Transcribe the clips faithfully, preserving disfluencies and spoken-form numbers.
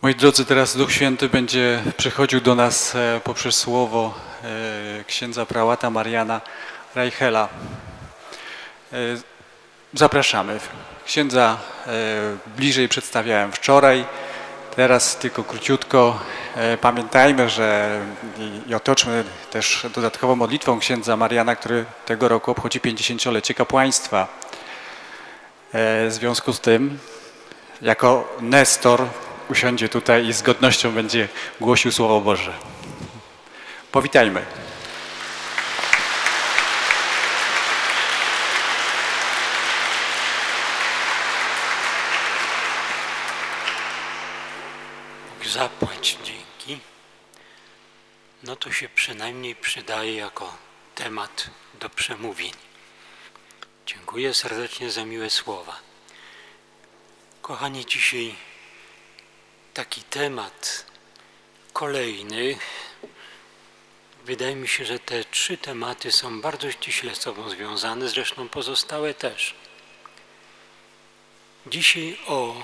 Moi drodzy, teraz Duch Święty będzie przychodził do nas poprzez słowo księdza prałata Mariana Reichela. Zapraszamy. Księdza bliżej przedstawiałem wczoraj, teraz tylko króciutko. Pamiętajmy, że i otoczmy też dodatkową modlitwą księdza Mariana, który tego roku obchodzi pięćdziesięciolecie kapłaństwa. W związku z tym, jako nestor, usiądzie tutaj i z godnością będzie głosił Słowo Boże. Powitajmy. Bóg zapłać dzięki. No to się przynajmniej przydaje jako temat do przemówień. Dziękuję serdecznie za miłe słowa. Kochani, dzisiaj taki temat kolejny. Wydaje mi się, że te trzy tematy są bardzo ściśle z sobą związane, zresztą pozostałe też. Dzisiaj o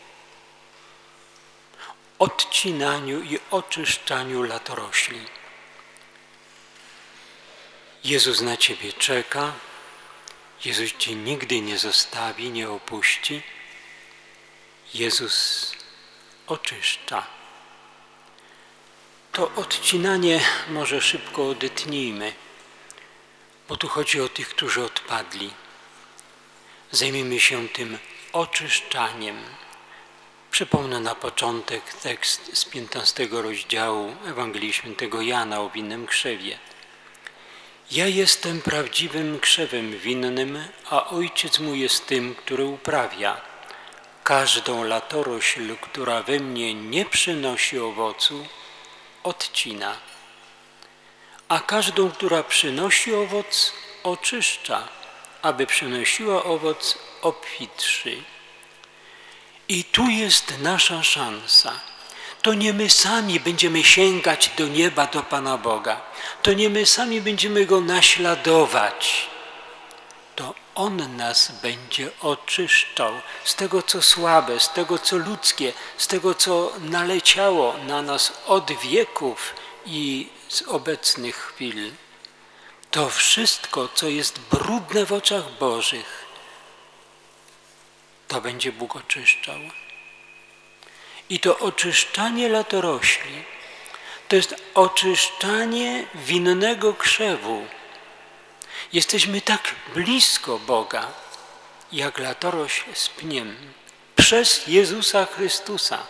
odcinaniu i oczyszczaniu latorośli. Jezus na Ciebie czeka, Jezus Cię nigdy nie zostawi, nie opuści. Jezus oczyszcza. To odcinanie może szybko odetnijmy, bo tu chodzi o tych, którzy odpadli. Zajmijmy się tym oczyszczaniem. Przypomnę na początek tekst z piętnastego rozdziału Ewangelii Świętego Jana o winnym krzewie. Ja jestem prawdziwym krzewem winnym, a Ojciec mój jest tym, który uprawia. Każdą latorośl, która we mnie nie przynosi owocu, odcina, a każdą, która przynosi owoc, oczyszcza, aby przynosiła owoc obfitszy. I tu jest nasza szansa. To nie my sami będziemy sięgać do nieba, do Pana Boga. To nie my sami będziemy Go naśladować. To On nas będzie oczyszczał z tego, co słabe, z tego, co ludzkie, z tego, co naleciało na nas od wieków i z obecnych chwil. To wszystko, co jest brudne w oczach Bożych, to będzie Bóg oczyszczał. I to oczyszczanie latorośli, to jest oczyszczanie winnego krzewu. Jesteśmy tak blisko Boga, jak latorośl z pniem, przez Jezusa Chrystusa.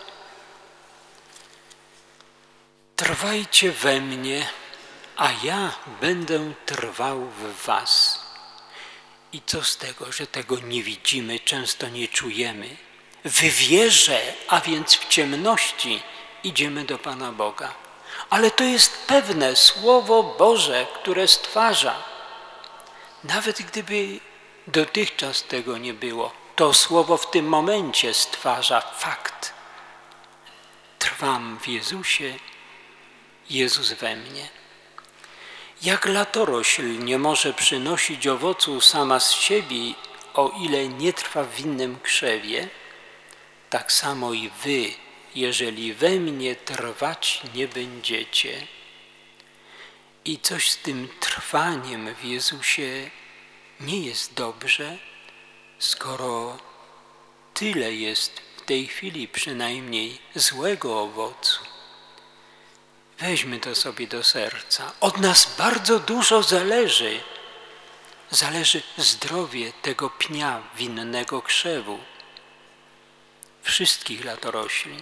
Trwajcie we mnie, a ja będę trwał w was. I co z tego, że tego nie widzimy, często nie czujemy? W wierze, a więc w ciemności, idziemy do Pana Boga. Ale to jest pewne Słowo Boże, które stwarza. Nawet gdyby dotychczas tego nie było, to Słowo w tym momencie stwarza fakt. Trwam w Jezusie, Jezus we mnie. Jak latorośl nie może przynosić owocu sama z siebie, o ile nie trwa w winnym krzewie, tak samo i wy, jeżeli we mnie trwać nie będziecie. I coś z tym trwaniem w Jezusie nie jest dobrze, skoro tyle jest w tej chwili przynajmniej złego owocu. Weźmy to sobie do serca. Od nas bardzo dużo zależy. Zależy zdrowie tego pnia winnego krzewu. Wszystkich latorośli.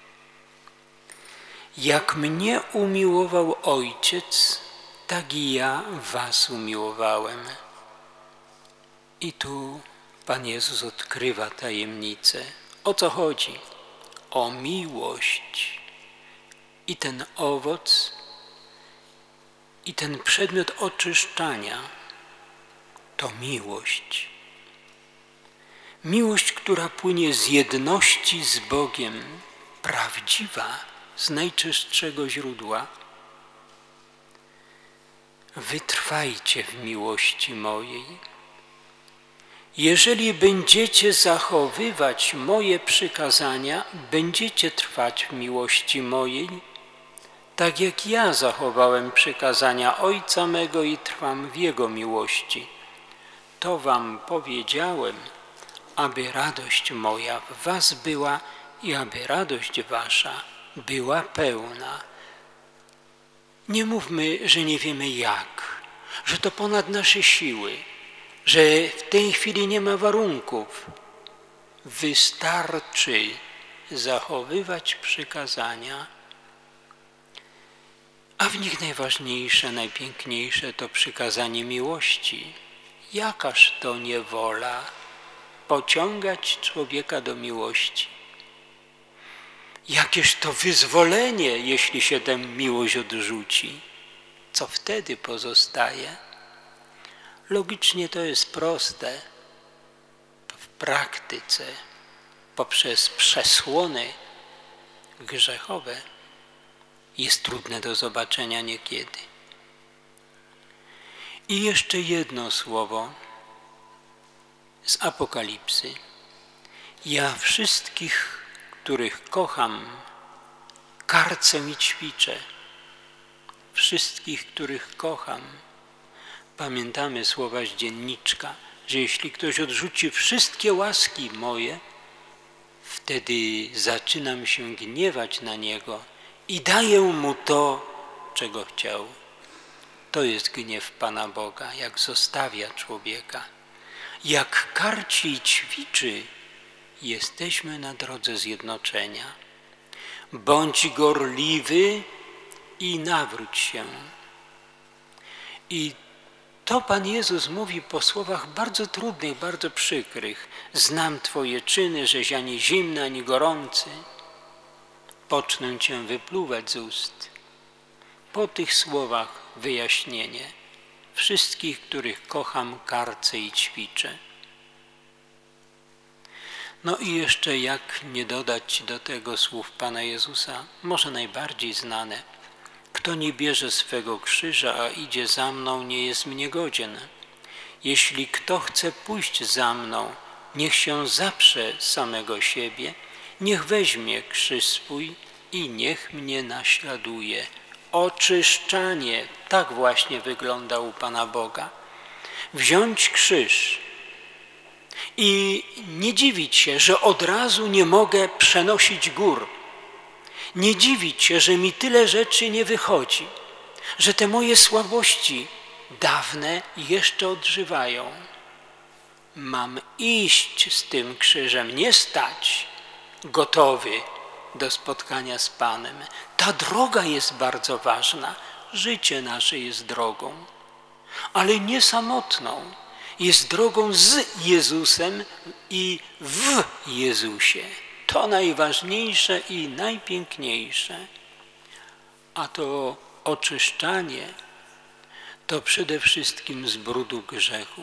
Jak mnie umiłował Ojciec, tak i ja was umiłowałem. I tu Pan Jezus odkrywa tajemnicę. O co chodzi? O miłość. I ten owoc, i ten przedmiot oczyszczania to miłość. Miłość, która płynie z jedności z Bogiem, prawdziwa, z najczystszego źródła. Wytrwajcie w miłości mojej. jeżeli będziecie zachowywać moje przykazania, będziecie trwać w miłości mojej, tak jak ja zachowałem przykazania Ojca mego i trwam w Jego miłości. To wam powiedziałem, aby radość moja w was była i aby radość wasza była pełna. Nie mówmy, że nie wiemy jak, że to ponad nasze siły, że w tej chwili nie ma warunków. Wystarczy zachowywać przykazania, a w nich najważniejsze, najpiękniejsze to przykazanie miłości. Jakaż to niewola pociągać człowieka do miłości. Jakież to wyzwolenie, jeśli się tę miłość odrzuci. Co wtedy pozostaje? Logicznie to jest proste. W praktyce, poprzez przesłony grzechowe, jest trudne do zobaczenia niekiedy. I jeszcze jedno słowo z Apokalipsy. Ja wszystkich, których kocham, karcę i ćwiczę. Wszystkich, których kocham. Pamiętamy słowa z dzienniczka, że jeśli ktoś odrzuci wszystkie łaski moje, wtedy zaczynam się gniewać na niego i daję mu to, czego chciał. To jest gniew Pana Boga, jak zostawia człowieka. Jak karci i ćwiczy, jesteśmy na drodze zjednoczenia. Bądź gorliwy i nawróć się. I to Pan Jezus mówi po słowach bardzo trudnych, bardzo przykrych. Znam Twoje czyny, żeś ani zimny, ani gorący. Pocznę Cię wypluwać z ust. Po tych słowach wyjaśnienie. Wszystkich, których kocham, karcę i ćwiczę. No i jeszcze jak nie dodać do tego słów Pana Jezusa, może najbardziej znane. Kto nie bierze swego krzyża, a idzie za mną, nie jest mnie godzien. Jeśli kto chce pójść za mną, niech się zaprze samego siebie, niech weźmie krzyż swój i niech mnie naśladuje. Oczyszczanie, tak właśnie wygląda u Pana Boga. Wziąć krzyż i nie dziwić się, że od razu nie mogę przenosić gór. Nie dziwić się, że mi tyle rzeczy nie wychodzi, że te moje słabości dawne jeszcze odżywają. Mam iść z tym krzyżem, nie stać gotowy do spotkania z Panem. Ta droga jest bardzo ważna. Życie nasze jest drogą, ale nie samotną. Jest drogą z Jezusem i w Jezusie. To najważniejsze i najpiękniejsze. A to oczyszczanie to przede wszystkim z brudu grzechu.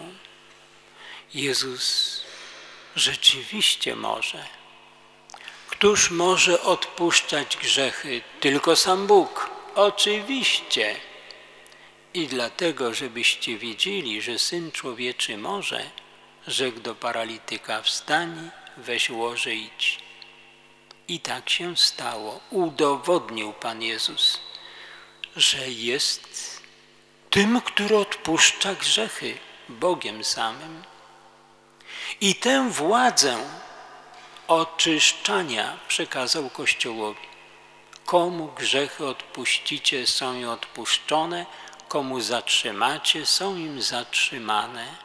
Jezus rzeczywiście może. Któż może odpuszczać grzechy? Tylko sam Bóg. Oczywiście. I dlatego, żebyście wiedzieli, że Syn Człowieczy może, rzekł do paralityka: wstań, weź łoże, idź. I tak się stało. Udowodnił Pan Jezus, że jest tym, który odpuszcza grzechy, Bogiem samym. I tę władzę oczyszczania przekazał Kościołowi. Komu grzechy odpuścicie, są im odpuszczone, komu zatrzymacie, są im zatrzymane.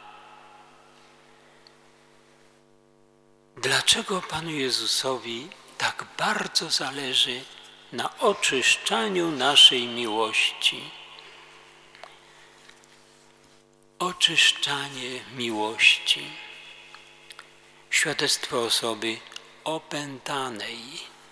Dlaczego Panu Jezusowi tak bardzo zależy na oczyszczaniu naszej miłości? Oczyszczanie miłości. Świadectwo osoby opętanej,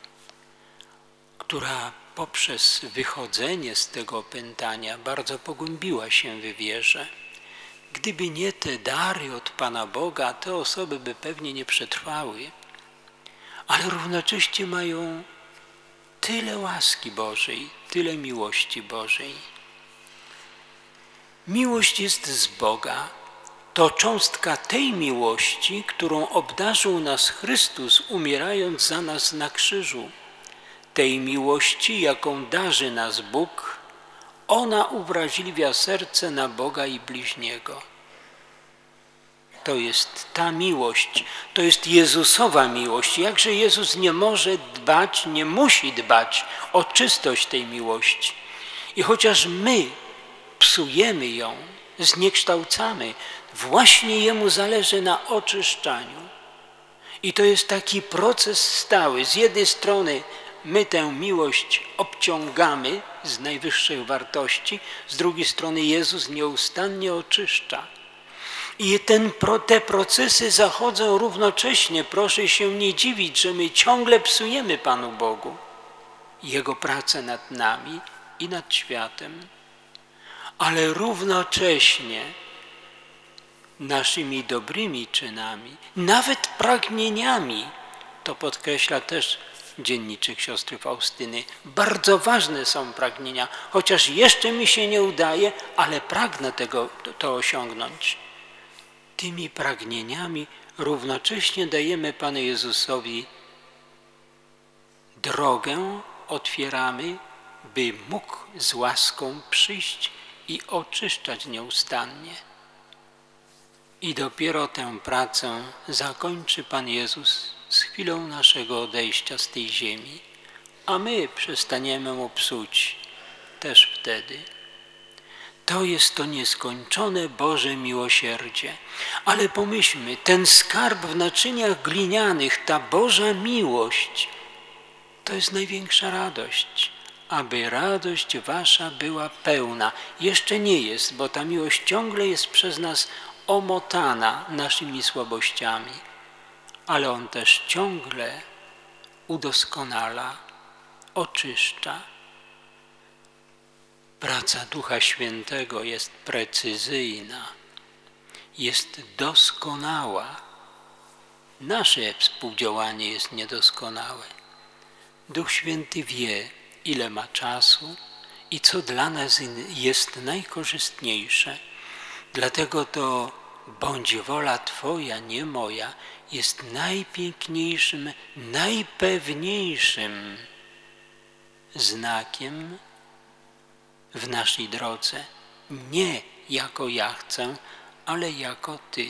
która poprzez wychodzenie z tego opętania bardzo pogłębiła się w wierze. Gdyby nie te dary od Pana Boga, te osoby by pewnie nie przetrwały, ale równocześnie mają tyle łaski Bożej, tyle miłości Bożej. Miłość jest z Boga. to cząstka tej miłości, którą obdarzył nas Chrystus, umierając za nas na krzyżu. Tej miłości, jaką darzy nas Bóg, ona uwrażliwia serce na Boga i bliźniego. To jest ta miłość, to jest Jezusowa miłość. Jakże Jezus nie może dbać, nie musi dbać o czystość tej miłości. I chociaż my psujemy ją, zniekształcamy, właśnie Jemu zależy na oczyszczaniu. I to jest taki proces stały. Z jednej strony my tę miłość obciągamy z najwyższych wartości, z drugiej strony Jezus nieustannie oczyszcza. I ten, te procesy zachodzą równocześnie. Proszę się nie dziwić, że my ciągle psujemy Panu Bogu Jego pracę nad nami i nad światem, ale równocześnie naszymi dobrymi czynami, nawet pragnieniami, to podkreśla też dzienniczek siostry Faustyny, bardzo ważne są pragnienia, chociaż jeszcze mi się nie udaje, ale pragnę tego, to osiągnąć. Tymi pragnieniami równocześnie dajemy Panu Jezusowi drogę, otwieramy, by mógł z łaską przyjść i oczyszczać nieustannie. I dopiero tę pracę zakończy Pan Jezus z chwilą naszego odejścia z tej ziemi, a my przestaniemy Mu psuć też wtedy. To jest to nieskończone Boże miłosierdzie. Ale pomyślmy, ten skarb w naczyniach glinianych, ta Boża miłość, to jest największa radość. Aby radość wasza była pełna. Jeszcze nie jest, bo ta miłość ciągle jest przez nas omotana naszymi słabościami. Ale On też ciągle udoskonala, oczyszcza. Praca Ducha Świętego jest precyzyjna, jest doskonała. Nasze współdziałanie jest niedoskonałe. Duch Święty wie, ile ma czasu i co dla nas jest najkorzystniejsze. Dlatego to bądź wola Twoja, nie moja, jest najpiękniejszym, najpewniejszym znakiem w naszej drodze. Nie jako ja chcę, ale jako Ty.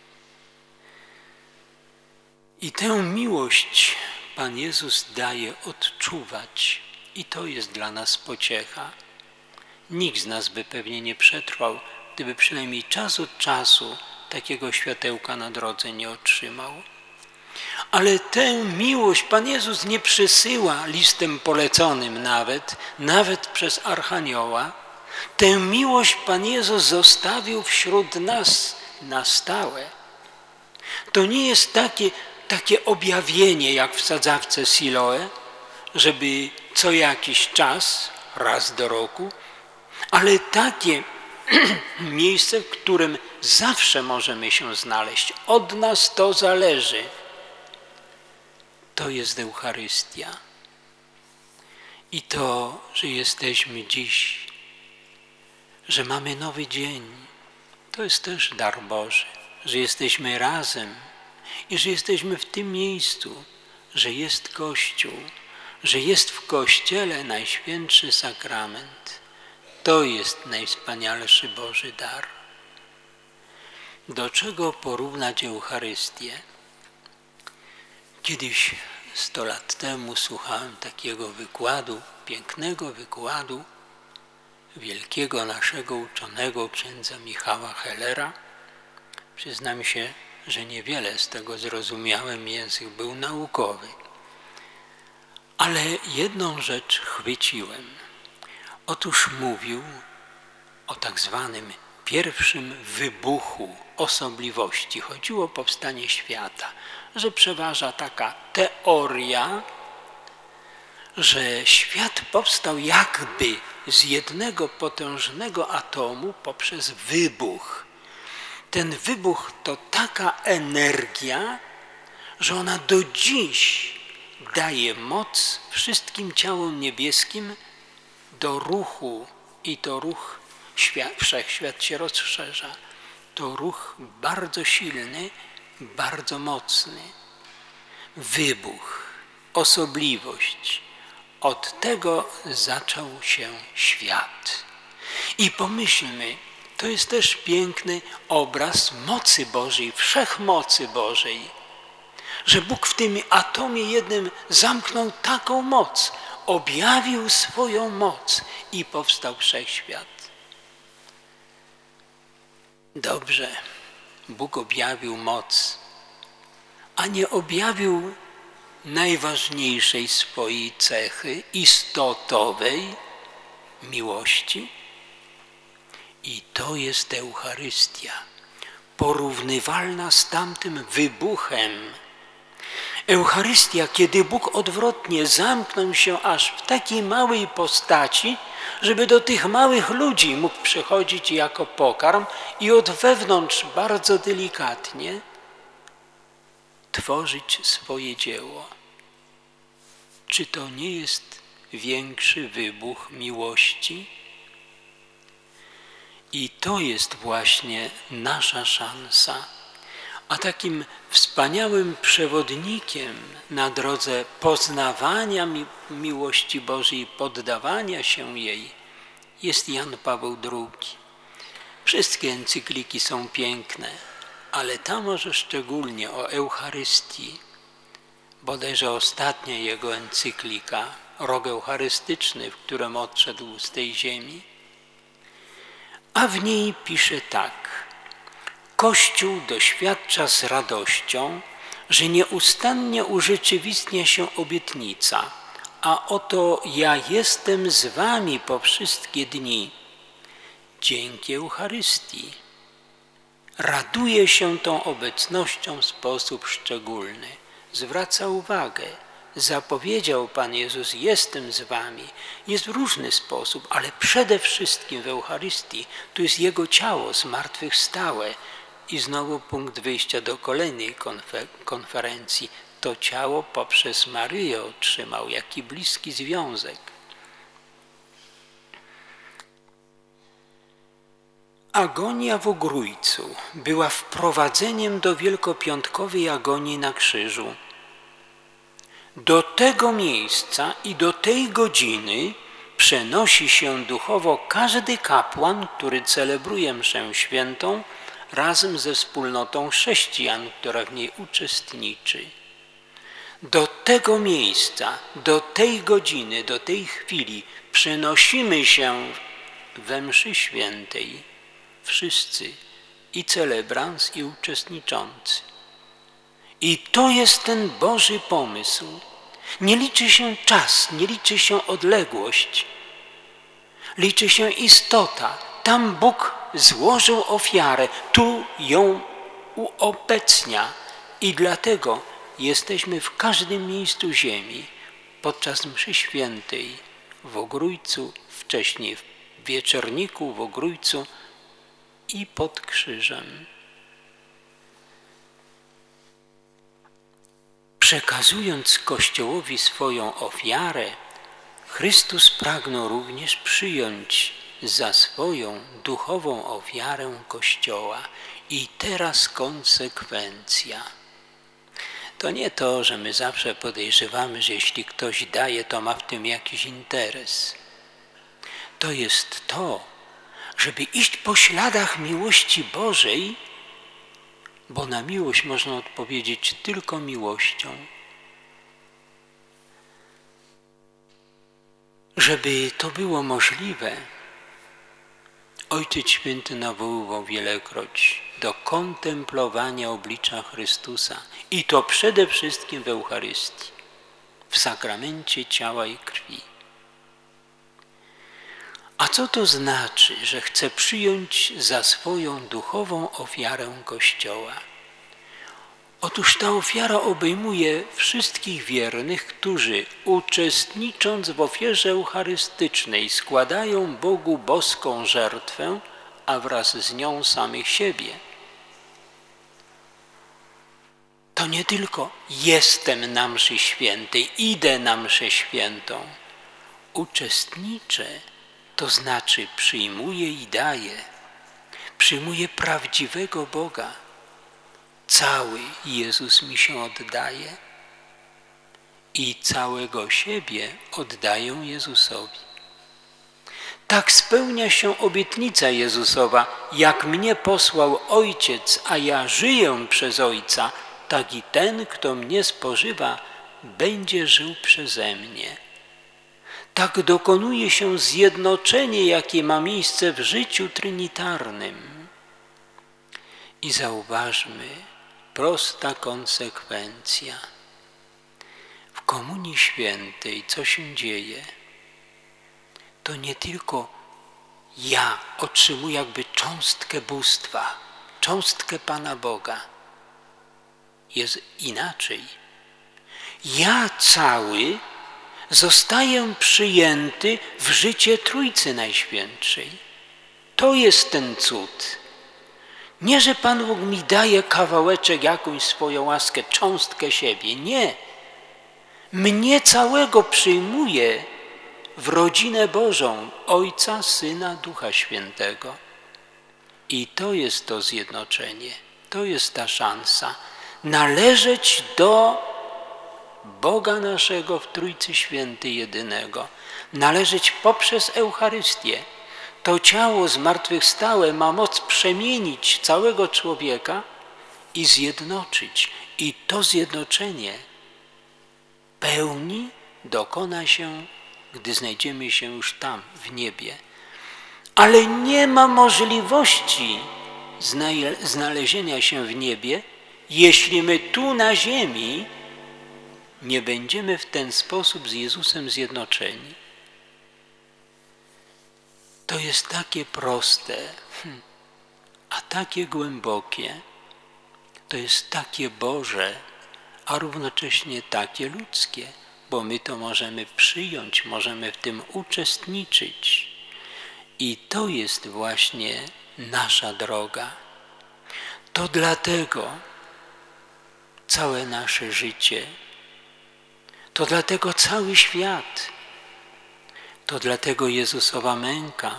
I tę miłość Pan Jezus daje odczuwać i to jest dla nas pociecha. Nikt z nas by pewnie nie przetrwał, gdyby przynajmniej czas od czasu takiego światełka na drodze nie otrzymał. Ale tę miłość Pan Jezus nie przysyła listem poleconym nawet, nawet przez Archanioła. Tę miłość Pan Jezus zostawił wśród nas na stałe. To nie jest takie, takie objawienie jak w sadzawce Siloe, żeby co jakiś czas, raz do roku, ale takie miejsce, w którym zawsze możemy się znaleźć. Od nas to zależy. To jest Eucharystia. I to, że jesteśmy dziś, że mamy nowy dzień, to jest też dar Boży, że jesteśmy razem i że jesteśmy w tym miejscu, że jest Kościół, że jest w Kościele Najświętszy Sakrament. To jest najwspanialszy Boży dar. Do czego porównać Eucharystię? Kiedyś, sto lat temu, słuchałem takiego wykładu, pięknego wykładu wielkiego naszego uczonego księdza Michała Hellera. Przyznam się, że niewiele z tego zrozumiałem, język był naukowy. Ale jedną rzecz chwyciłem. Otóż mówił o tak zwanym pierwszym wybuchu osobliwości. Chodziło o powstanie świata, że przeważa taka teoria, że świat powstał jakby z jednego potężnego atomu poprzez wybuch. Ten wybuch to taka energia, że ona do dziś daje moc wszystkim ciałom niebieskim do ruchu i to ruch, świat, wszechświat się rozszerza. to ruch bardzo silny, bardzo mocny. Wybuch, osobliwość. Od tego zaczął się świat. I pomyślmy, to jest też piękny obraz mocy Bożej, wszechmocy Bożej, że Bóg w tym atomie jednym zamknął taką moc, objawił swoją moc i powstał wszechświat. Dobrze, Bóg objawił moc, a nie objawił najważniejszej swojej cechy, istotowej miłości. I to jest Eucharystia, porównywalna z tamtym wybuchem. Eucharystia, kiedy Bóg odwrotnie zamknął się aż w takiej małej postaci, żeby do tych małych ludzi mógł przychodzić jako pokarm i od wewnątrz bardzo delikatnie tworzyć swoje dzieło. Czy to nie jest większy wybuch miłości? I to jest właśnie nasza szansa. A takim wspaniałym przewodnikiem na drodze poznawania mi miłości Bożej, poddawania się jej jest Jan Paweł drugi. Wszystkie encykliki są piękne, ale ta może szczególnie o Eucharystii, bodajże ostatnia jego encyklika, Rok Eucharystyczny, w którym odszedł z tej ziemi, a w niej pisze tak. Kościół doświadcza z radością, że nieustannie urzeczywistnia się obietnica, a oto ja jestem z wami po wszystkie dni. Dzięki Eucharystii raduje się tą obecnością w sposób szczególny. Zwraca uwagę, zapowiedział Pan Jezus, jestem z wami. Jest w różny sposób, ale przede wszystkim w Eucharystii. Tu jest Jego ciało zmartwychwstałe. I znowu punkt wyjścia do kolejnej konfer konferencji. To ciało poprzez Maryję otrzymał, jaki bliski związek. Agonia w Ogrójcu była wprowadzeniem do wielkopiątkowej agonii na krzyżu. Do tego miejsca i do tej godziny przenosi się duchowo każdy kapłan, który celebruje mszę świętą, razem ze wspólnotą chrześcijan, która w niej uczestniczy. Do tego miejsca, do tej godziny, do tej chwili przenosimy się we mszy świętej wszyscy, i celebrans, i uczestniczący. I to jest ten Boży pomysł. Nie liczy się czas, nie liczy się odległość, liczy się istota. Tam Bóg złożył ofiarę, tu ją uobecnia i dlatego jesteśmy w każdym miejscu ziemi podczas mszy świętej w Ogrójcu, wcześniej w Wieczorniku, w Ogrójcu i pod krzyżem. Przekazując Kościołowi swoją ofiarę, Chrystus pragnął również przyjąć za swoją duchową ofiarę Kościoła. I teraz konsekwencja. To nie to, że my zawsze podejrzewamy, że jeśli ktoś daje, to ma w tym jakiś interes. To jest to, żeby iść po śladach miłości Bożej, bo na miłość można odpowiedzieć tylko miłością. Żeby to było możliwe, Ojciec Święty nawoływał wielekroć do kontemplowania oblicza Chrystusa i to przede wszystkim w Eucharystii, w sakramencie ciała i krwi. A co to znaczy, że chce przyjąć za swoją duchową ofiarę Kościoła? Otóż ta ofiara obejmuje wszystkich wiernych, którzy uczestnicząc w ofierze eucharystycznej składają Bogu boską żertwę, a wraz z nią samych siebie. To nie tylko jestem na mszy świętej, idę na mszę świętą. Uczestniczę, to znaczy przyjmuję i daję. przyjmuję prawdziwego Boga. Cały Jezus mi się oddaje i całego siebie oddaję Jezusowi. Tak spełnia się obietnica Jezusowa, jak mnie posłał Ojciec, a ja żyję przez Ojca, tak i ten, kto mnie spożywa, będzie żył przeze mnie. Tak dokonuje się zjednoczenie, jakie ma miejsce w życiu trinitarnym. I zauważmy, prosta konsekwencja. W Komunii Świętej co się dzieje? To nie tylko ja otrzymuję jakby cząstkę bóstwa, cząstkę Pana Boga. Jest inaczej. Ja cały zostaję przyjęty w życie Trójcy Najświętszej. To jest ten cud. Nie, że Pan Bóg mi daje kawałeczek, jakąś swoją łaskę, cząstkę siebie. Nie. Mnie całego przyjmuje w rodzinę Bożą Ojca, Syna, Ducha Świętego. I to jest to zjednoczenie, to jest ta szansa. Należeć do Boga naszego w Trójcy Świętej jedynego. Należeć poprzez Eucharystię. To ciało zmartwychwstałe ma moc przemienić całego człowieka i zjednoczyć. I to zjednoczenie pełni dokona się, gdy znajdziemy się już tam, w niebie. Ale nie ma możliwości znalezienia się w niebie, jeśli my tu na ziemi nie będziemy w ten sposób z Jezusem zjednoczeni. To jest takie proste, a takie głębokie. To jest takie Boże, a równocześnie takie ludzkie, bo my to możemy przyjąć, możemy w tym uczestniczyć. I to jest właśnie nasza droga. To dlatego całe nasze życie, to dlatego cały świat, to dlatego Jezusowa męka,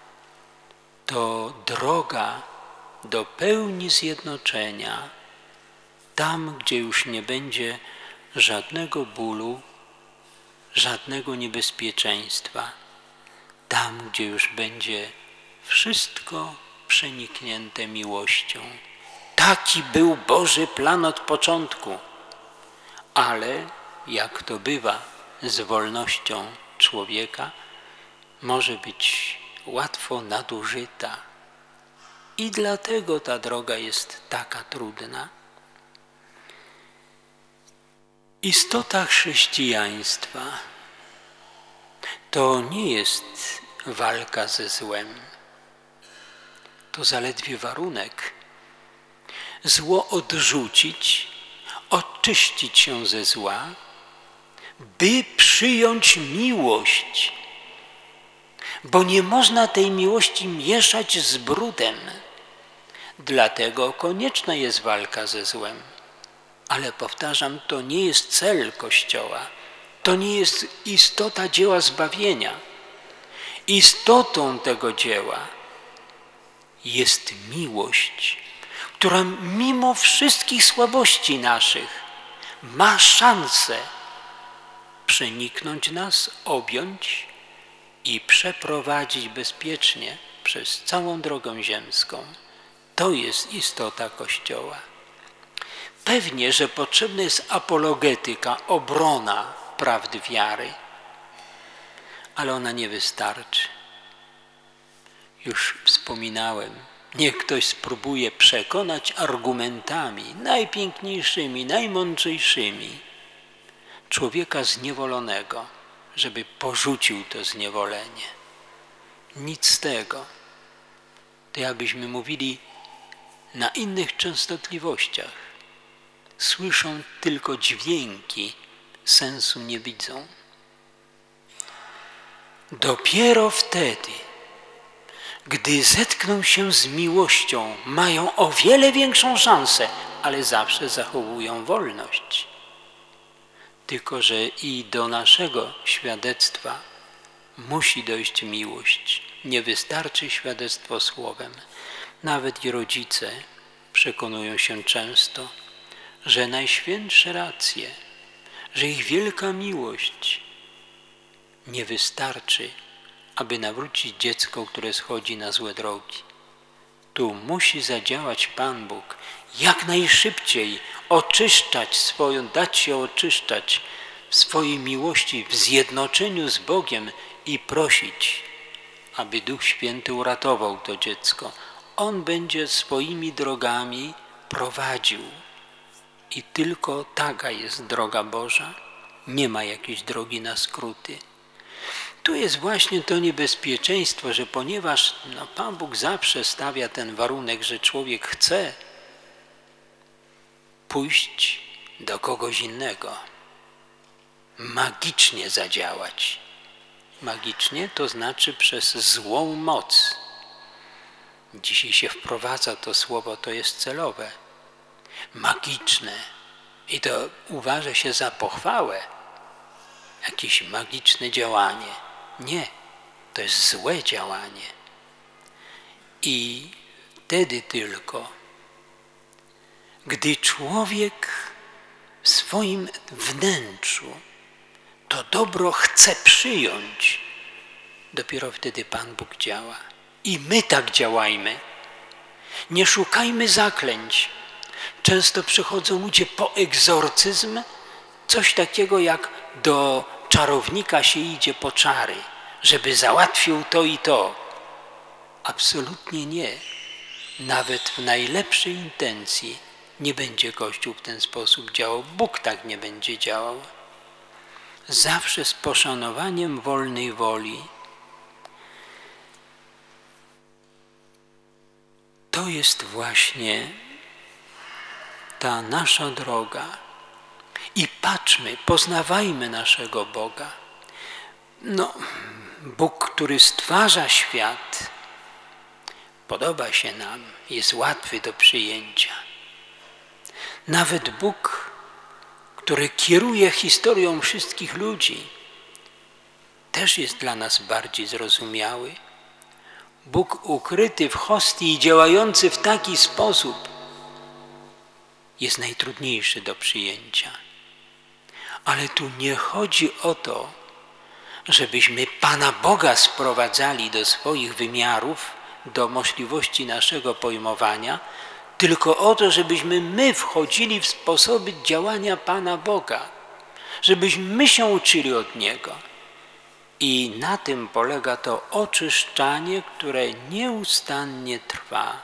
to droga do pełni zjednoczenia, tam, gdzie już nie będzie żadnego bólu, żadnego niebezpieczeństwa, tam, gdzie już będzie wszystko przeniknięte miłością. Taki był Boży plan od początku, ale jak to bywa z wolnością człowieka, może być łatwo nadużyta. I dlatego ta droga jest taka trudna. Istota chrześcijaństwa to nie jest walka ze złem. To zaledwie warunek. Zło odrzucić, oczyścić się ze zła, by przyjąć miłość. Bo nie można tej miłości mieszać z brudem. Dlatego konieczna jest walka ze złem. Ale powtarzam, to nie jest cel Kościoła. To nie jest istota dzieła zbawienia. Istotą tego dzieła jest miłość, która mimo wszystkich słabości naszych ma szansę przeniknąć nas, objąć i przeprowadzić bezpiecznie przez całą drogę ziemską. To jest istota Kościoła. Pewnie, że potrzebna jest apologetyka, obrona prawdy wiary, ale ona nie wystarczy. Już wspominałem, niech ktoś spróbuje przekonać argumentami najpiękniejszymi, najmądrzejszymi człowieka zniewolonego, żeby porzucił to zniewolenie. Nic z tego. To jakbyśmy mówili na innych częstotliwościach. Słyszą tylko dźwięki, sensu nie widzą. Dopiero wtedy, gdy zetkną się z miłością, mają o wiele większą szansę, ale zawsze zachowują wolność. Tylko że i do naszego świadectwa musi dojść miłość. Nie wystarczy świadectwo słowem. Nawet i rodzice przekonują się często, że najświętsze racje, że ich wielka miłość nie wystarczy, aby nawrócić dziecko, które schodzi na złe drogi. Tu musi zadziałać Pan Bóg, jak najszybciej oczyszczać swoją, dać się oczyszczać w swojej miłości, w zjednoczeniu z Bogiem i prosić, aby Duch Święty uratował to dziecko. On będzie swoimi drogami prowadził. I tylko taka jest droga Boża. Nie ma jakiejś drogi na skróty. Tu jest właśnie to niebezpieczeństwo, że ponieważ no, Pan Bóg zawsze stawia ten warunek, że człowiek chce pójść do kogoś innego, magicznie zadziałać. Magicznie to znaczy przez złą moc. Dzisiaj się wprowadza to słowo, to jest celowe. Magiczne. I to uważa się za pochwałę. Jakieś magiczne działanie. Nie, to jest złe działanie. I wtedy tylko, gdy człowiek w swoim wnętrzu to dobro chce przyjąć, dopiero wtedy Pan Bóg działa. I my tak działajmy. Nie szukajmy zaklęć. Często przychodzą ludzie po egzorcyzm, coś takiego jak do czarownika się idzie po czary, żeby załatwił to i to. Absolutnie nie. Nawet w najlepszej intencji nie będzie Kościół w ten sposób działał. Bóg tak nie będzie działał. Zawsze z poszanowaniem wolnej woli. To jest właśnie ta nasza droga. I patrzmy, poznawajmy naszego Boga. No, Bóg, który stwarza świat, podoba się nam, jest łatwy do przyjęcia. Nawet Bóg, który kieruje historią wszystkich ludzi, też jest dla nas bardziej zrozumiały. Bóg ukryty w hostii i działający w taki sposób jest najtrudniejszy do przyjęcia. Ale tu nie chodzi o to, żebyśmy Pana Boga sprowadzali do swoich wymiarów, do możliwości naszego pojmowania, tylko o to, żebyśmy my wchodzili w sposoby działania Pana Boga, żebyśmy my się uczyli od Niego. I na tym polega to oczyszczanie, które nieustannie trwa.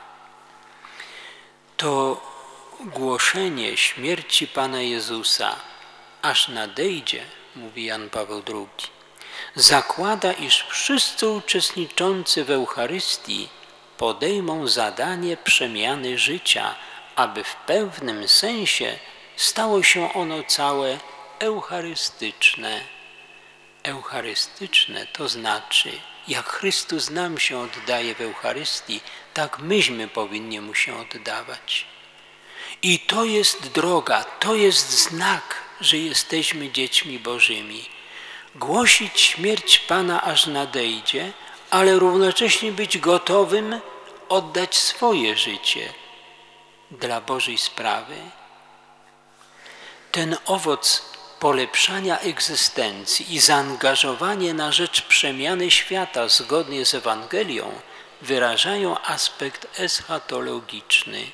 To głoszenie śmierci Pana Jezusa, aż nadejdzie, mówi Jan Paweł drugi, zakłada, iż wszyscy uczestniczący w Eucharystii podejmą zadanie przemiany życia, aby w pewnym sensie stało się ono całe eucharystyczne. Eucharystyczne to znaczy, jak Chrystus nam się oddaje w Eucharystii, tak myśmy powinni Mu się oddawać. I to jest droga, to jest znak, że jesteśmy dziećmi Bożymi. Głosić śmierć Pana aż nadejdzie, ale równocześnie być gotowym oddać swoje życie dla Bożej sprawy. Ten owoc polepszania egzystencji i zaangażowanie na rzecz przemiany świata zgodnie z Ewangelią wyrażają aspekt eschatologiczny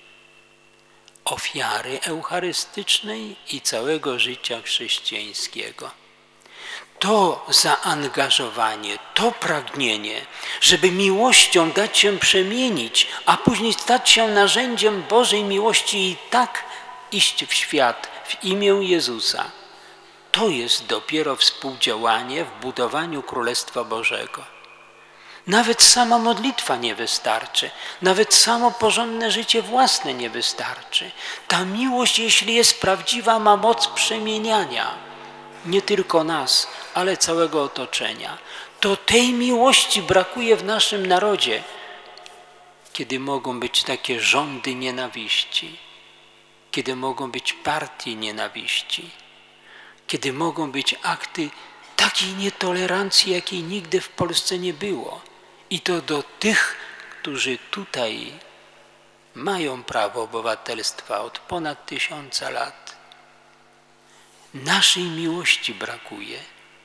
ofiary eucharystycznej i całego życia chrześcijańskiego. To zaangażowanie, to pragnienie, żeby miłością dać się przemienić, a później stać się narzędziem Bożej miłości i tak iść w świat w imię Jezusa, to jest dopiero współdziałanie w budowaniu Królestwa Bożego. Nawet sama modlitwa nie wystarczy, nawet samo porządne życie własne nie wystarczy. Ta miłość, jeśli jest prawdziwa, ma moc przemieniania nie tylko nas, ale całego otoczenia. To tej miłości brakuje w naszym narodzie, kiedy mogą być takie rządy nienawiści, kiedy mogą być partie nienawiści, kiedy mogą być akty takiej nietolerancji, jakiej nigdy w Polsce nie było. I to do tych którzy tutaj mają prawo obywatelstwa od ponad tysiąca lat. Naszej miłości brakuje.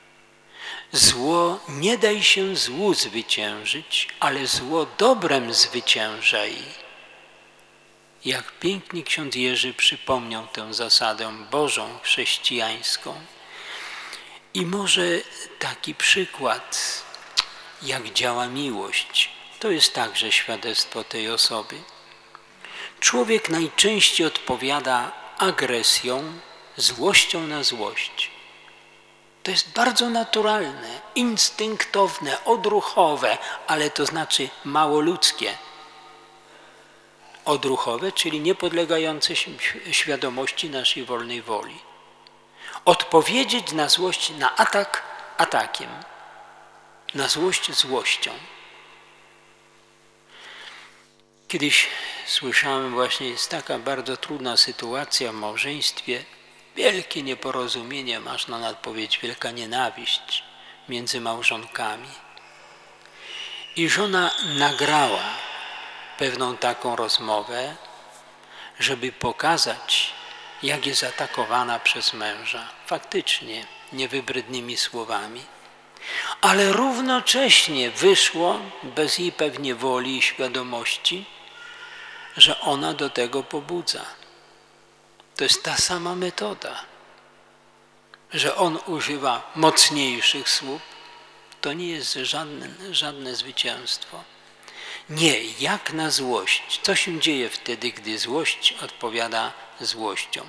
Zło nie daj się złu zwyciężyć, ale zło dobrem zwyciężaj. Jak pięknie ksiądz Jerzy przypomniał tę zasadę Bożą, chrześcijańską. I może taki przykład, jak działa miłość, to jest także świadectwo tej osoby. Człowiek najczęściej odpowiada agresją, złością na złość. To jest bardzo naturalne, instynktowne, odruchowe, ale to znaczy mało ludzkie. Odruchowe, czyli niepodlegające świadomości naszej wolnej woli. Odpowiedzieć na złość, na atak atakiem, na złość złością. Kiedyś słyszałem, właśnie jest taka bardzo trudna sytuacja w małżeństwie, wielkie nieporozumienie, masz na nadpowiedź wielka nienawiść między małżonkami. I żona nagrała pewną taką rozmowę, żeby pokazać, jak jest atakowana przez męża. Faktycznie, niewybrednymi słowami. Ale równocześnie wyszło, bez jej pewnie woli i świadomości, że ona do tego pobudza. To jest ta sama metoda, że on używa mocniejszych słów, to nie jest żadne, żadne zwycięstwo. Nie, jak na złość. Co się dzieje wtedy, gdy złość odpowiada złością?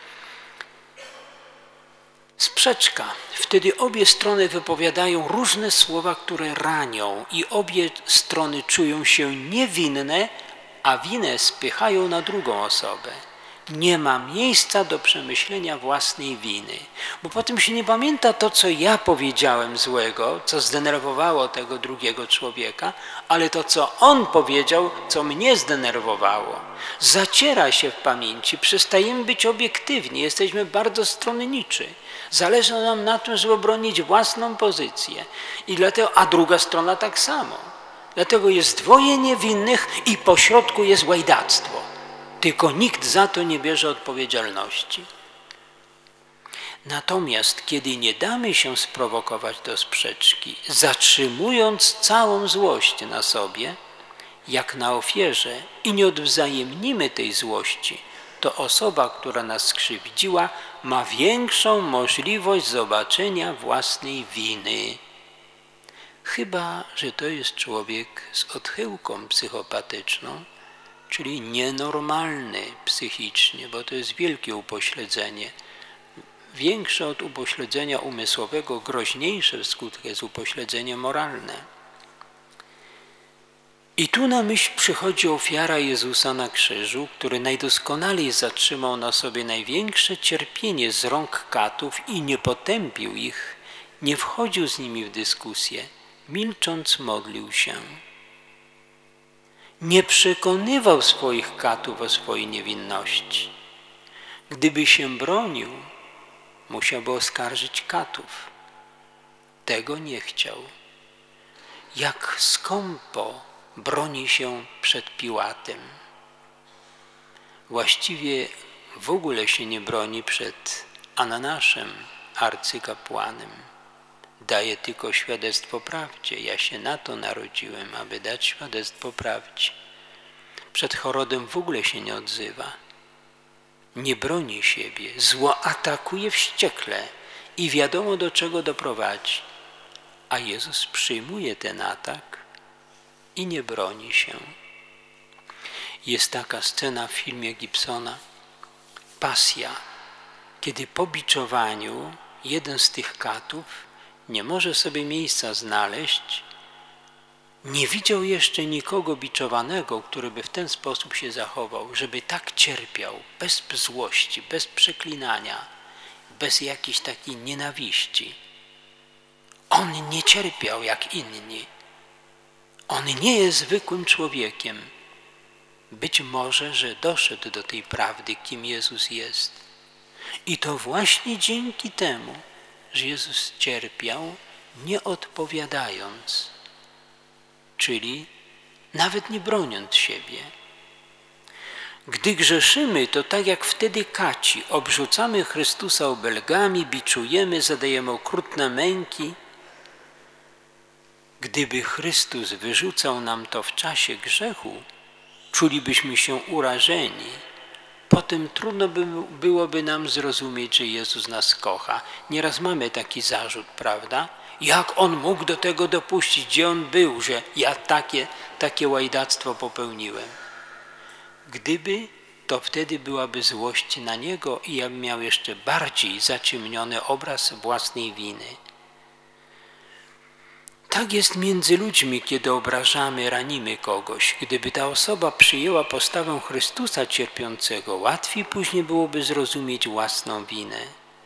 Sprzeczka. Wtedy obie strony wypowiadają różne słowa, które ranią i obie strony czują się niewinne, a winę spychają na drugą osobę. Nie ma miejsca do przemyślenia własnej winy, bo potem się nie pamięta to, co ja powiedziałem złego, co zdenerwowało tego drugiego człowieka, ale to, co on powiedział, co mnie zdenerwowało. Zaciera się w pamięci, przestajemy być obiektywni, jesteśmy bardzo stronniczy. Zależy nam na tym, żeby bronić własną pozycję, i dlatego, a druga strona tak samo. Dlatego jest dwoje niewinnych i pośrodku jest łajdactwo. Tylko nikt za to nie bierze odpowiedzialności. Natomiast kiedy nie damy się sprowokować do sprzeczki, zatrzymując całą złość na sobie, jak na ofierze, i nie odwzajemnimy tej złości, to osoba, która nas skrzywdziła, ma większą możliwość zobaczenia własnej winy. Chyba że to jest człowiek z odchyłką psychopatyczną, czyli nienormalny psychicznie, bo to jest wielkie upośledzenie. Większe od upośledzenia umysłowego, groźniejsze w skutku jest upośledzenie moralne. I tu na myśl przychodzi ofiara Jezusa na krzyżu, który najdoskonalej zatrzymał na sobie największe cierpienie z rąk katów i nie potępił ich, nie wchodził z nimi w dyskusję, milcząc modlił się. Nie przekonywał swoich katów o swojej niewinności. Gdyby się bronił, musiałby oskarżyć katów. Tego nie chciał. Jak skąpo broni się przed Piłatem. Właściwie w ogóle się nie broni przed Ananaszem, arcykapłanem. Daje tylko świadectwo prawdzie. Ja się na to narodziłem, aby dać świadectwo prawdzie. Przed Herodem w ogóle się nie odzywa. Nie broni siebie. Zło atakuje wściekle i wiadomo, do czego doprowadzi. A Jezus przyjmuje ten atak i nie broni się. Jest taka scena w filmie Gibsona, Pasja, kiedy po biczowaniu jeden z tych katów nie może sobie miejsca znaleźć, nie widział jeszcze nikogo biczowanego, który by w ten sposób się zachował, żeby tak cierpiał, bez złości, bez przeklinania, bez jakiejś takiej nienawiści. On nie cierpiał jak inni. On nie jest zwykłym człowiekiem. Być może, że doszedł do tej prawdy, kim Jezus jest. I to właśnie dzięki temu, że Jezus cierpiał, nie odpowiadając, czyli nawet nie broniąc siebie. Gdy grzeszymy, to tak jak wtedy kaci, obrzucamy Chrystusa obelgami, biczujemy, zadajemy okrutne męki. Gdyby Chrystus wyrzucał nam to w czasie grzechu, czulibyśmy się urażeni. Potem trudno by, byłoby nam zrozumieć, że Jezus nas kocha. Nieraz mamy taki zarzut, prawda? Jak On mógł do tego dopuścić? Gdzie On był, że ja takie, takie łajdactwo popełniłem? Gdyby, to wtedy byłaby złość na Niego i ja bym miał jeszcze bardziej zaciemniony obraz własnej winy. Tak jest między ludźmi, kiedy obrażamy, ranimy kogoś. Gdyby ta osoba przyjęła postawę Chrystusa cierpiącego, łatwiej później byłoby zrozumieć własną winę.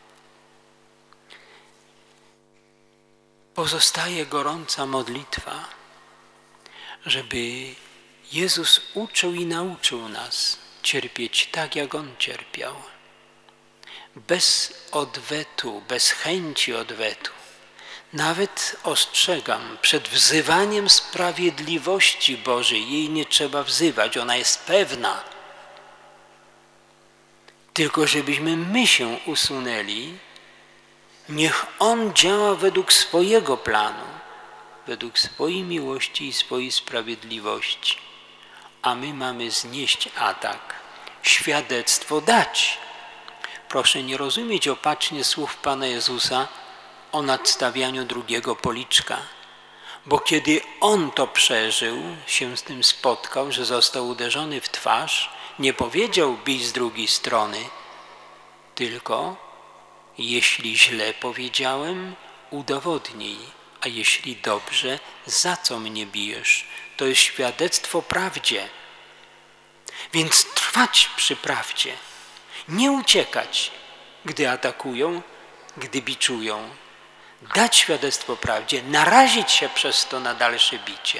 Pozostaje gorąca modlitwa, żeby Jezus uczył i nauczył nas cierpieć tak, jak On cierpiał. Bez odwetu, bez chęci odwetu. Nawet ostrzegam, przed wzywaniem sprawiedliwości Bożej jej nie trzeba wzywać, ona jest pewna. Tylko żebyśmy my się usunęli, niech On działa według swojego planu, według swojej miłości i swojej sprawiedliwości. A my mamy znieść atak, świadectwo dać. Proszę nie rozumieć opacznie słów Pana Jezusa o nadstawianiu drugiego policzka, bo kiedy On to przeżył, się z tym spotkał, że został uderzony w twarz, nie powiedział bij z drugiej strony, tylko jeśli źle powiedziałem, udowodnij, a jeśli dobrze, za co mnie bijesz? To jest świadectwo prawdzie. Więc trwać przy prawdzie, nie uciekać, gdy atakują, gdy biczują. Dać świadectwo prawdzie, narazić się przez to na dalsze bicie.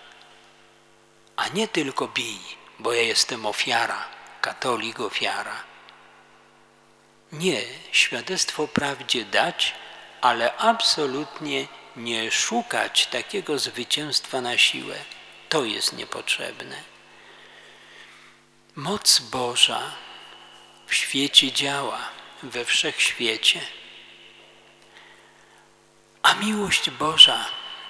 A nie tylko bij, bo ja jestem ofiara, katolik ofiara. Nie, świadectwo prawdzie dać, ale absolutnie nie szukać takiego zwycięstwa na siłę. To jest niepotrzebne. Moc Boża w świecie działa, we wszechświecie. A miłość Boża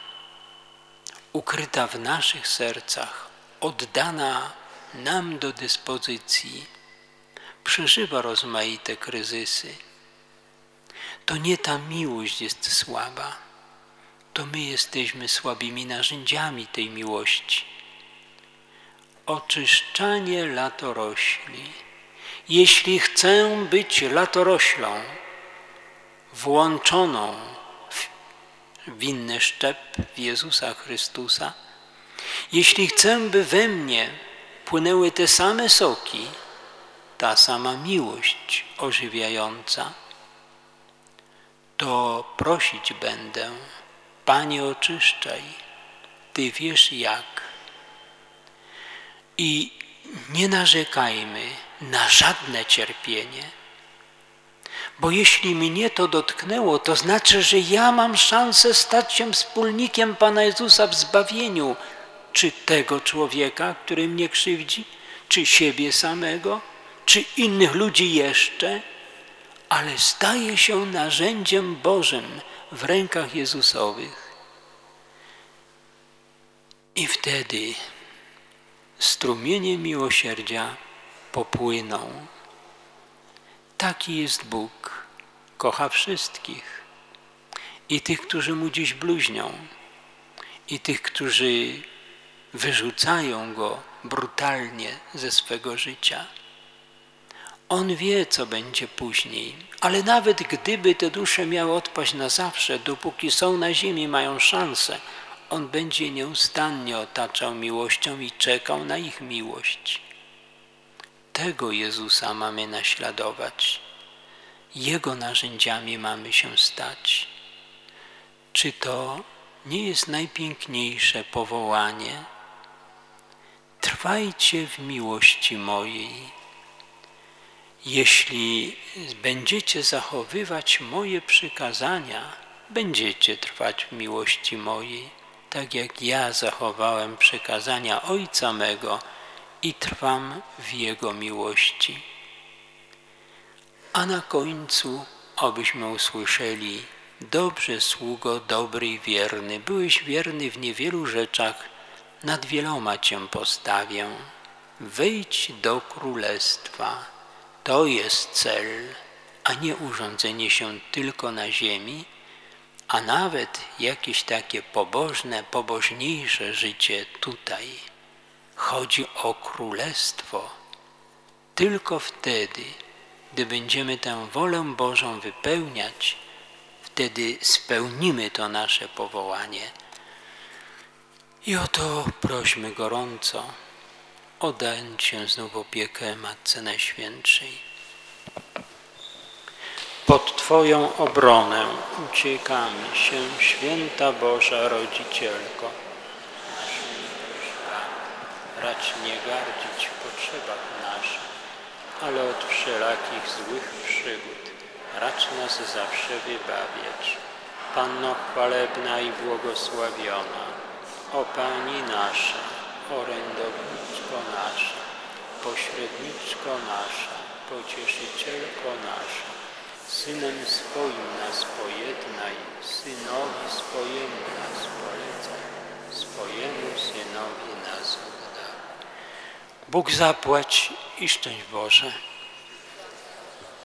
ukryta w naszych sercach, oddana nam do dyspozycji, przeżywa rozmaite kryzysy. To nie ta miłość jest słaba, to my jesteśmy słabymi narzędziami tej miłości. Oczyszczanie latorośli. Jeśli chcę być latoroślą, włączoną w winny szczep w Jezusa Chrystusa, jeśli chcę, by we mnie płynęły te same soki, ta sama miłość ożywiająca, to prosić będę, Panie, oczyszczaj, Ty wiesz jak. I nie narzekajmy na żadne cierpienie, bo jeśli mnie to dotknęło, to znaczy, że ja mam szansę stać się wspólnikiem Pana Jezusa w zbawieniu, czy tego człowieka, który mnie krzywdzi, czy siebie samego, czy innych ludzi jeszcze, ale staje się narzędziem Bożym w rękach Jezusowych. I wtedy strumienie miłosierdzia popłyną. Taki jest Bóg, kocha wszystkich. I tych, którzy Mu dziś bluźnią, i tych, którzy wyrzucają Go brutalnie ze swego życia. On wie, co będzie później, ale nawet gdyby te dusze miały odpaść na zawsze, dopóki są na ziemi, mają szansę, On będzie nieustannie otaczał miłością i czekał na ich miłość. Tego Jezusa mamy naśladować. Jego narzędziami mamy się stać. Czy to nie jest najpiękniejsze powołanie? Trwajcie w miłości mojej. Jeśli będziecie zachowywać moje przykazania, będziecie trwać w miłości mojej. tak jak ja zachowałem przykazania Ojca mego i trwam w Jego miłości. A na końcu obyśmy usłyszeli: dobrze, sługo, dobry i wierny, byłeś wierny w niewielu rzeczach, nad wieloma Cię postawię. Wejdź do królestwa. To jest cel, a nie urządzenie się tylko na ziemi, a nawet jakieś takie pobożne, pobożniejsze życie tutaj. Chodzi o królestwo. Tylko wtedy, gdy będziemy tę wolę Bożą wypełniać, wtedy spełnimy to nasze powołanie. I o to prośmy gorąco, oddając się znów opiekę Matce Najświętszej. Pod Twoją obronę uciekamy się, Święta Boża Rodzicielko. Naszymi prośbami racz nie gardzić w potrzebach naszych, ale od wszelakich złych przygód racz nas zawsze wybawiać. Panno chwalebna i błogosławiona, o Pani nasza, orędowniczko nasza, pośredniczko nasza, pocieszycielko nasza, Synem swoim nas pojednaj, Synowi swojemu nas polecaj, swojemu Synowi nas oddaj. Bóg zapłać i szczęść Boże.